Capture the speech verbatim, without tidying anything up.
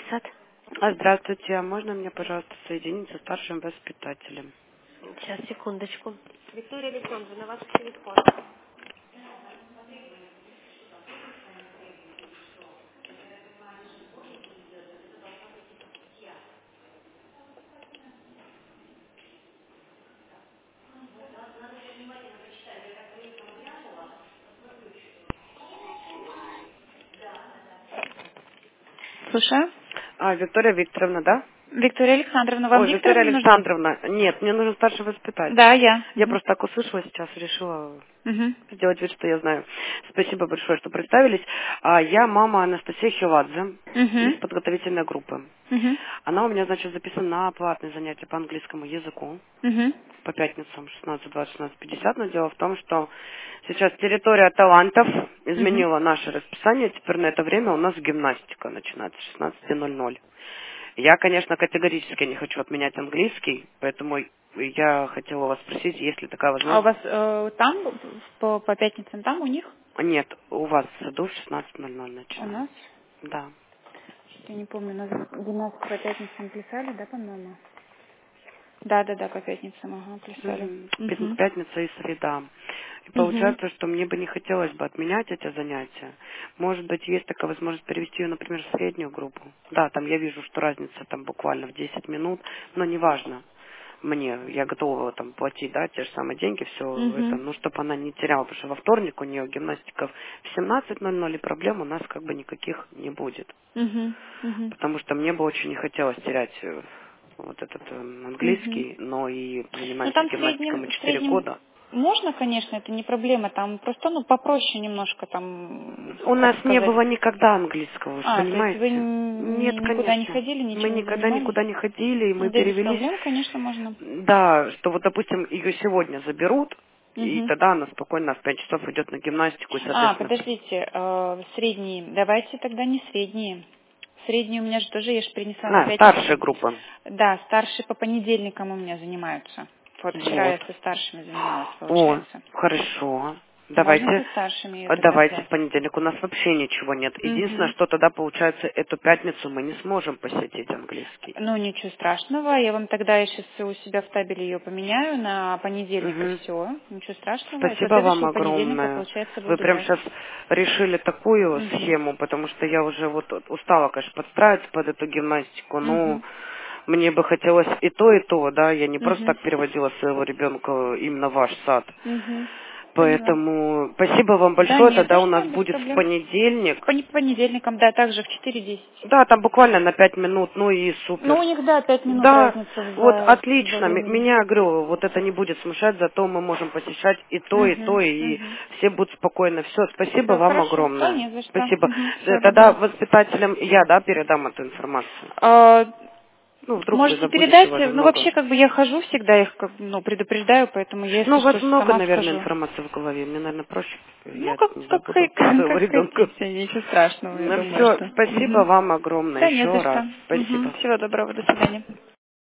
сад. А, здравствуйте, а можно мне, пожалуйста, соединить со старшим воспитателем? Сейчас, секундочку. Виктория Александровна, ваш телефон. Слушаю. А, Виктория Викторовна, да? Виктория Александровна, вам Ой, Виктория Викторовна нужна? Александровна. Нет, мне нужен старший воспитатель. Да, я. Я Мгм. просто так услышала сейчас, решила Мгм. сделать вид, что я знаю. Спасибо большое, что представились. А, я мама Анастасия Хиладзе из Мгм. подготовительной группы. Мгм. Она у меня, значит, записана на платные занятия по английскому языку. Мгм. По пятницам шестнадцать двадцать шестнадцать пятьдесят, но дело в том, что сейчас территория талантов Мгм. изменила наше расписание, теперь на это время у нас гимнастика начинается с шестнадцати ноль-ноль. Я, конечно, категорически не хочу отменять английский, поэтому я хотела вас спросить, есть ли такая А у возможность. вас э, там, по, по пятницам, там у них? Нет, у вас в саду в шестнадцать ноль-ноль У нас? начинается. Да. Я не помню, у нас гимнастику по пятницам плясали, да, по-моему? Да, да, да, по пятницам, ага, плясали. Мгм. Пят- Угу. Пятница и среда. И Угу. получается, что мне бы не хотелось бы отменять эти занятия. Может быть, есть такая возможность перевести ее, например, в среднюю группу. Да, там я вижу, что разница там буквально в десять минут, но неважно. Мне, я готова там платить, да, те же самые деньги, все это, Угу. ну, чтобы она не теряла, потому что во вторник у нее гимнастика в семнадцать ноль-ноль, и проблем у нас как бы никаких не будет. Угу. Угу. Потому что мне бы очень не хотелось терять э, вот этот э, Угу. английский, но и Ну занимаемся там в гимнастикой среднем, мы в четыре среднем года. можно, конечно, это не проблема, там просто, ну, попроще немножко там, У нас как не сказать. было никогда английского, вы же А, то есть вы понимаете? н- Нет, ни- никуда не конечно. ходили, Мы ничем не никогда занимались? никуда не ходили, и мы Ну, да без перевелись. проблем, конечно, можно. Да, что вот, допустим, ее сегодня заберут, и Мгм. тогда она спокойно в пять часов идет на гимнастику, и, А, соответственно... подождите, э, средние, давайте тогда не средние. Средние у меня же тоже, я же принесла на А, старшая пятницу. группа. Да, старшие по понедельникам у меня занимаются. Вот вчера Вот. я со старшими занималась, О, получается. хорошо. Можно Давайте, со старшими ее э, тогда давайте в взять? понедельник. У нас вообще ничего нет. Единственное, Угу. что тогда, получается, эту пятницу мы не сможем посетить английский. Ну, ничего страшного. Я вам тогда я сейчас у себя в табеле ее поменяю на понедельник и Мгм. все. Ничего страшного. И со Спасибо вам следующего понедельника, огромное. получается, Вы буду прям брать. сейчас решили такую Угу. схему, потому что я уже вот устала, конечно, подстраиваться под эту гимнастику, но Угу. мне бы хотелось и то, и то, да, я не просто Угу. так переводила своего ребенка именно в ваш сад. Угу. Поняла. Поэтому спасибо вам Да, большое, не за тогда у что, нас без будет в проблем. понедельник. По не- понедельникам, да, также в четыре десять. Да, там буквально на пять минут, ну и Ну, у супер. них, да, пять минут Да, разница вот во, во отлично. М- времени. Меня, говорю, вот это не будет смущать, зато мы можем посещать и то, и Угу. то, и Угу. все будут спокойно. Все, спасибо Все вам хорошо. Да, огромное. не за что. Спасибо. Угу. Э, Всего Тогда доброго. воспитателям я, да, передам эту информацию. А, Ну, вдруг вы можете забудете, у передать, вас же ну много. вообще как бы я хожу всегда, их как, ну, предупреждаю, поэтому я, Ну, если у вас что, много, сама наверное, скажу. информации в голове. Мне, наверное, проще. Ну, Я как, не как, хо- забуду про своего как ребенка. хотите, ничего страшного, я Ну, думаю, все, что. спасибо Мгм. вам огромное Да, не еще за раз. что. Мгм. Спасибо. Всего доброго, до свидания.